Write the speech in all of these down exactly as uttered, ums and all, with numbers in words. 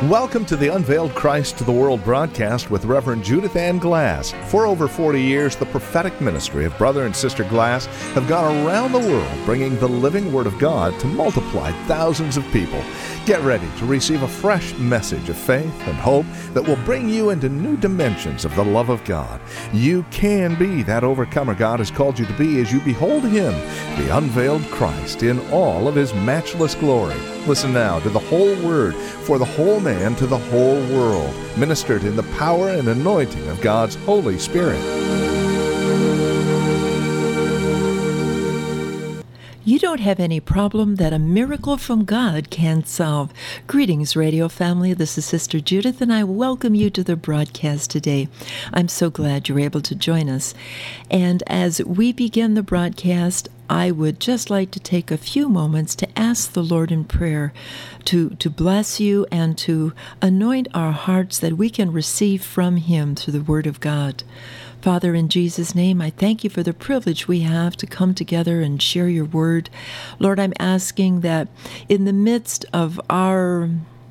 Welcome to the Unveiled Christ to the World broadcast with Reverend Judith Ann Glass. For over forty years, the prophetic ministry of Brother and Sister Glass have gone around the world bringing the living Word of God to multiply thousands of people. Get ready to receive a fresh message of faith and hope that will bring you into new dimensions of the love of God. You can be that overcomer God has called you to be as you behold Him, the unveiled Christ, in all of His matchless glory. Listen now to the whole Word for the whole man to the whole world, ministered in the power and anointing of God's Holy Spirit. You don't have any problem that a miracle from God can't solve. Greetings, radio family. This is Sister Judith, and I welcome you to the broadcast today. I'm so glad you're able to join us. And as we begin the broadcast, I would just like to take a few moments to ask the Lord in prayer to, to bless you and to anoint our hearts that we can receive from Him through the Word of God. Father, in Jesus' name, I thank you for the privilege we have to come together and share your word. Lord, I'm asking that in the midst of our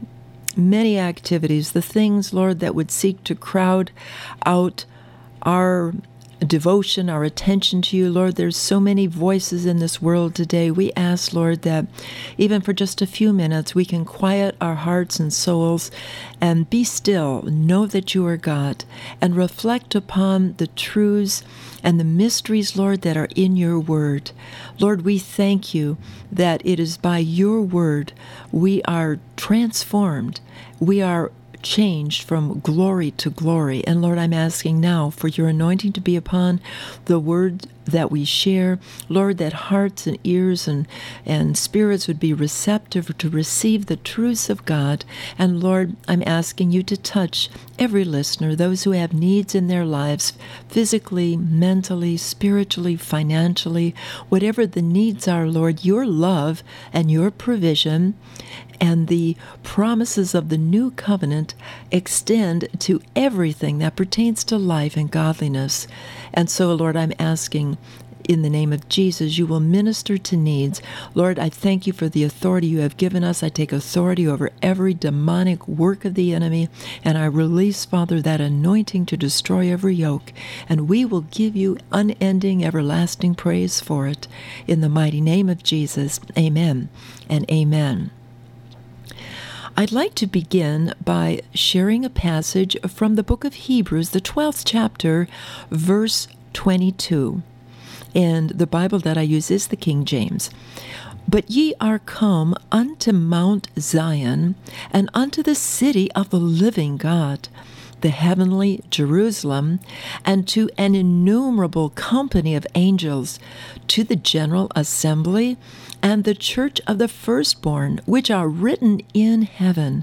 many activities, the things, Lord, that would seek to crowd out our devotion, our attention to you, Lord, there's so many voices in this world today. We ask, Lord, that even for just a few minutes, we can quiet our hearts and souls and be still, know that you are God, and reflect upon the truths and the mysteries, Lord, that are in your word. Lord, we thank you that it is by your word we are transformed. We are changed from glory to glory. And Lord, I'm asking now for your anointing to be upon the word that we share. Lord, that hearts and ears and, and spirits would be receptive to receive the truths of God. And Lord, I'm asking you to touch every listener, those who have needs in their lives, physically, mentally, spiritually, financially, whatever the needs are, Lord, your love and your provision and the promises of the new covenant extend to everything that pertains to life and godliness. And so, Lord, I'm asking in the name of Jesus, you will minister to needs. Lord, I thank you for the authority you have given us. I take authority over every demonic work of the enemy, and I release, Father, that anointing to destroy every yoke, and we will give you unending, everlasting praise for it. In the mighty name of Jesus, amen and amen. I'd like to begin by sharing a passage from the book of Hebrews, the twelfth chapter, verse twenty-two. And the Bible that I use is the King James. But ye are come unto Mount Zion, and unto the city of the living God, the heavenly Jerusalem, and to an innumerable company of angels, to the general assembly, and the church of the firstborn, which are written in heaven,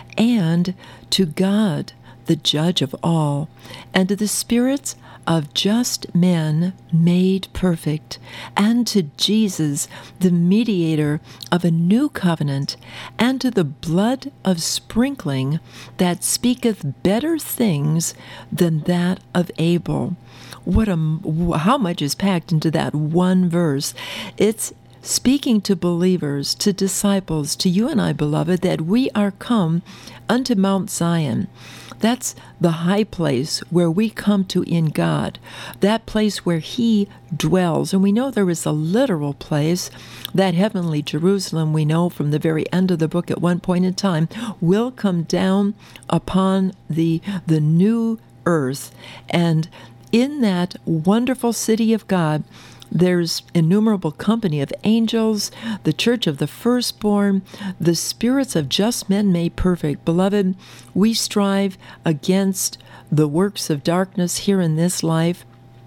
and to God, the judge of all, and to the spirits of just men made perfect, and to Jesus, the mediator of a new covenant, and to the blood of sprinkling that speaketh better things than that of Abel. What a, how much is packed into that one verse. It's speaking to believers, to disciples, to you and I, beloved, that we are come unto Mount Zion. That's the high place where we come to in God, that place where He dwells. And we know there is a literal place, that heavenly Jerusalem, we know from the very end of the book at one point in time, will come down upon the, the new earth. And in that wonderful city of God, there's innumerable company of angels, the church of the firstborn, the spirits of just men made perfect. Beloved, we strive against the works of darkness here in this life.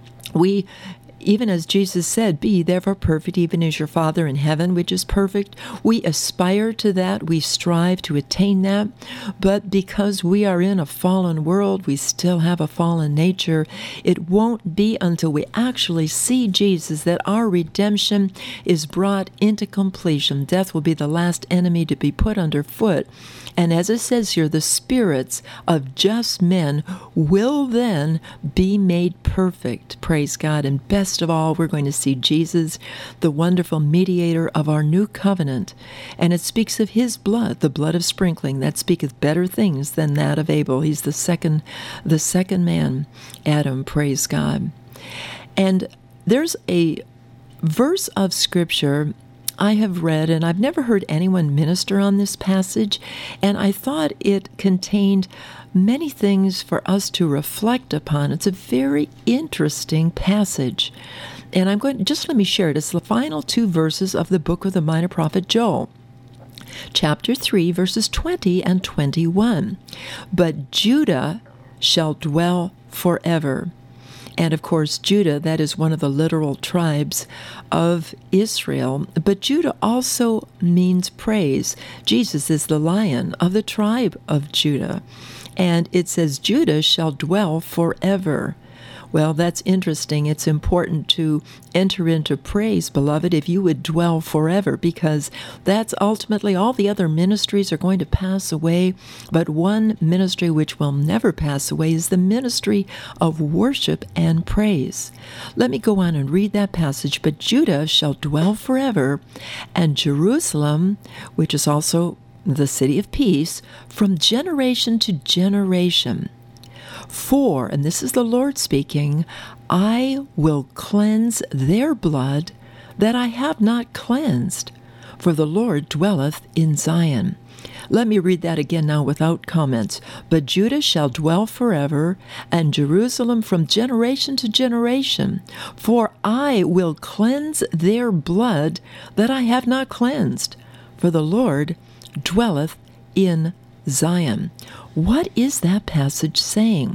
We, even as Jesus said, be ye therefore perfect, even as your Father in heaven, which is perfect. We aspire to that. We strive to attain that. But because we are in a fallen world, we still have a fallen nature. It won't be until we actually see Jesus that our redemption is brought into completion. Death will be the last enemy to be put underfoot. And as it says here, the spirits of just men will then be made perfect, praise God, and best most of all, we're going to see Jesus, the wonderful mediator of our new covenant. And it speaks of his blood, the blood of sprinkling, that speaketh better things than that of Abel. He's the second, the second man, Adam, praise God. And there's a verse of Scripture I have read, and I've never heard anyone minister on this passage, and I thought it contained many things for us to reflect upon. It's a very interesting passage, and I'm going to, just let me share it. It's the final two verses of the book of the minor prophet Joel. Chapter three, verses twenty and twenty-one. But Judah shall dwell forever. And of course, Judah, that is one of the literal tribes of Israel. But Judah also means praise. Jesus is the Lion of the tribe of Judah. And it says, Judah shall dwell forever. Well, that's interesting. It's important to enter into praise, beloved, if you would dwell forever, because that's ultimately all the other ministries are going to pass away. But one ministry which will never pass away is the ministry of worship and praise. Let me go on and read that passage. But Judah shall dwell forever, and Jerusalem, which is also the city of peace, from generation to generation. For, and this is the Lord speaking, I will cleanse their blood that I have not cleansed, for the Lord dwelleth in Zion. Let me read that again now without comments. But Judah shall dwell forever, and Jerusalem from generation to generation. For I will cleanse their blood that I have not cleansed, for the Lord dwelleth in Zion. What is that passage saying?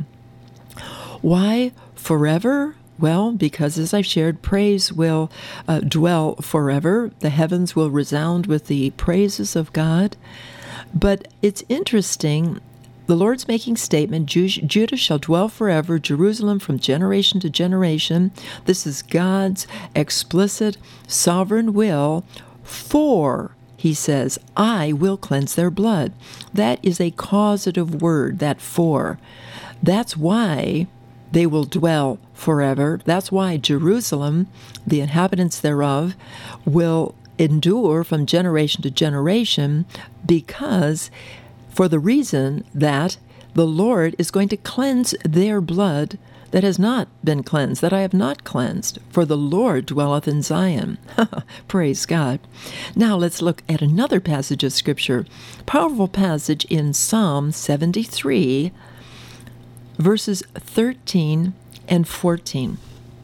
Why forever? Well, because as I've shared, praise will uh, dwell forever. The heavens will resound with the praises of God. But it's interesting, the Lord's making statement, Judah shall dwell forever, Jerusalem from generation to generation. This is God's explicit sovereign will for, he says, I will cleanse their blood. That is a causative word, that for. That's why they will dwell forever. That's why Jerusalem, the inhabitants thereof, will endure from generation to generation, because for the reason that the Lord is going to cleanse their blood that has not been cleansed, that I have not cleansed, for the Lord dwelleth in Zion. Praise God. Now let's look at another passage of Scripture, powerful passage in Psalm seventy-three, verses thirteen and fourteen.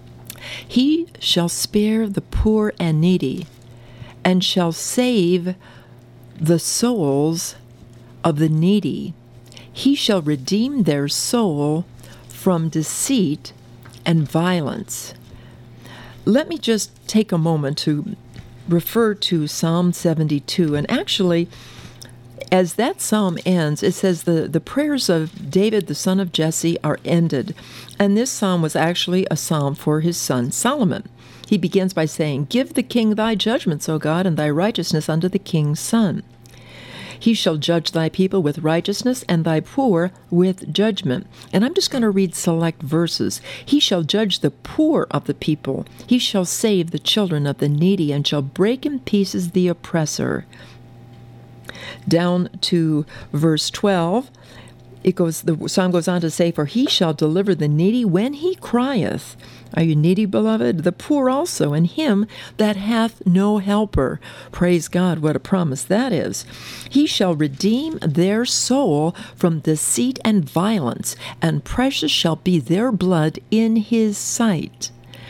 He shall spare the poor and needy, and shall save the souls of the needy. He shall redeem their soul from deceit and violence. Let me just take a moment to refer to Psalm seventy-two. And actually, as that psalm ends, it says the, the prayers of David, the son of Jesse, are ended. And this psalm was actually a psalm for his son Solomon. He begins by saying, Give the king thy judgments, O God, and thy righteousness unto the king's son. He shall judge thy people with righteousness, and thy poor with judgment. And I'm just going to read select verses. He shall judge the poor of the people. He shall save the children of the needy, and shall break in pieces the oppressor. Down to verse twelve, it goes. The psalm goes on to say, For he shall deliver the needy when he crieth. Are you needy, beloved? The poor also, and him that hath no helper. Praise God, what a promise that is. He shall redeem their soul from deceit and violence, and precious shall be their blood in his sight.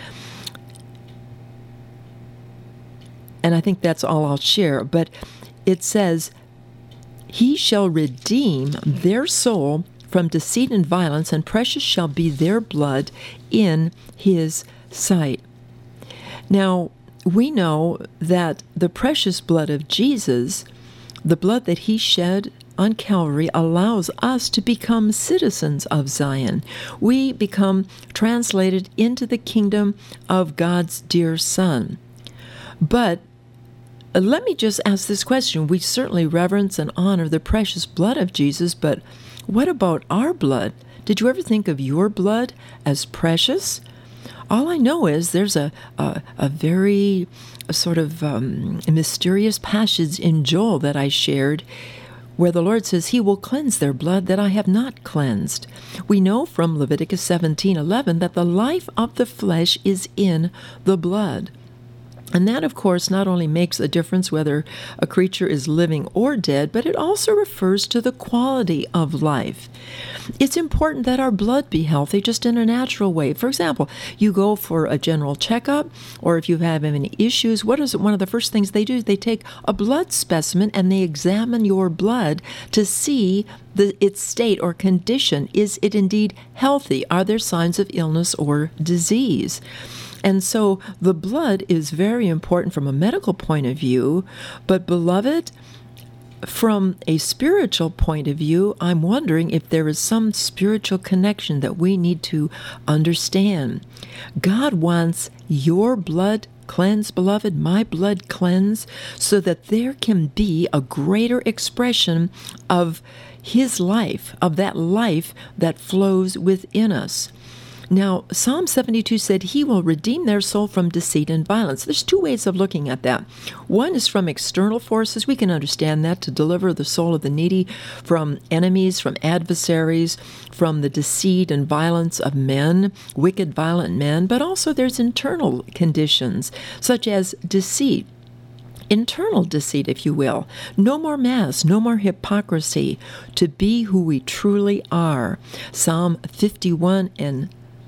And I think that's all I'll share, but it says, He shall redeem their soul from deceit and violence, and precious shall be their blood in his sight. Now, we know that the precious blood of Jesus, the blood that he shed on Calvary, allows us to become citizens of Zion. We become translated into the kingdom of God's dear Son. But let me just ask this question. We certainly reverence and honor the precious blood of Jesus, but what about our blood? Did you ever think of your blood as precious? All I know is there's a, a, a very a sort of um, mysterious passage in Joel that I shared where the Lord says he will cleanse their blood that I have not cleansed. We know from Leviticus seventeen eleven that the life of the flesh is in the blood. And that, of course, not only makes a difference whether a creature is living or dead, but it also refers to the quality of life. It's important that our blood be healthy just in a natural way. For example, you go for a general checkup, or if you have any issues, what is it? One of the first things they do is they take a blood specimen and they examine your blood to see the, its state or condition. Is it indeed healthy? Are there signs of illness or disease? And so the blood is very important from a medical point of view, but beloved, from a spiritual point of view, I'm wondering if there is some spiritual connection that we need to understand. God wants your blood cleansed, beloved, my blood cleansed, so that there can be a greater expression of His life, of that life that flows within us. Now, Psalm seventy-two said he will redeem their soul from deceit and violence. There's two ways of looking at that. One is from external forces. We can understand that, to deliver the soul of the needy from enemies, from adversaries, from the deceit and violence of men, wicked, violent men. But also there's internal conditions, such as deceit. Internal deceit, if you will. No more masks, no more hypocrisy, to be who we truly are. Psalm fifty-one and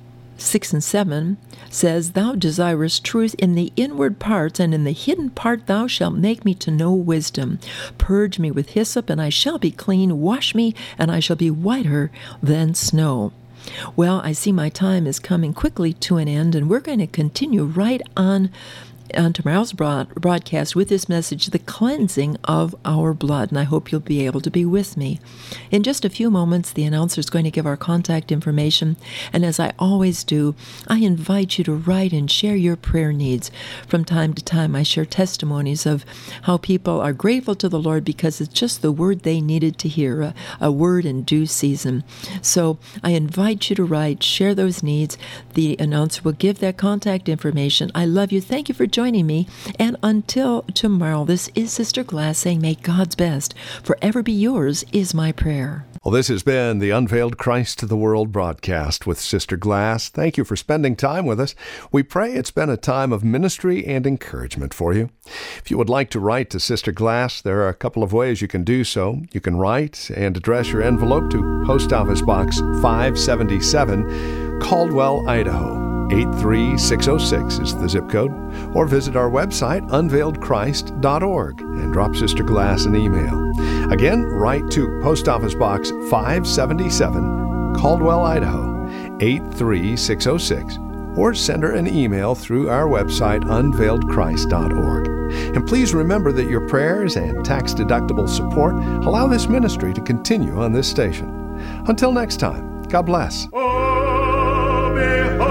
six and seven says, Thou desirest truth in the inward parts, and in the hidden part thou shalt make me to know wisdom. Purge me with hyssop, and I shall be clean. Wash me, and I shall be whiter than snow. Well, I see my time is coming quickly to an end, and we're going to continue right on on tomorrow's broad, broadcast with this message, the cleansing of our blood, and I hope you'll be able to be with me. In just a few moments, the announcer is going to give our contact information, and as I always do, I invite you to write and share your prayer needs. From time to time, I share testimonies of how people are grateful to the Lord because it's just the word they needed to hear, a, a word in due season. So I invite you to write, share those needs. The announcer will give that contact information. I love you. Thank you for joining me. And until tomorrow, this is Sister Glass saying, may God's best forever be yours is my prayer. Well, this has been the Unveiled Christ to the World broadcast with Sister Glass. Thank you for spending time with us. We pray it's been a time of ministry and encouragement for you. If you would like to write to Sister Glass, there are a couple of ways you can do so. You can write and address your envelope to Post Office Box five seventy-seven, Caldwell, Idaho. eight three six oh six is the zip code, or visit our website, unveiled christ dot org, and drop Sister Glass an email. Again, write to Post Office Box five seventy-seven, Caldwell, Idaho, eight three six oh six, or send her an email through our website, unveiled christ dot org. And please remember that your prayers and tax-deductible support allow this ministry to continue on this station. Until next time, God bless. Oh,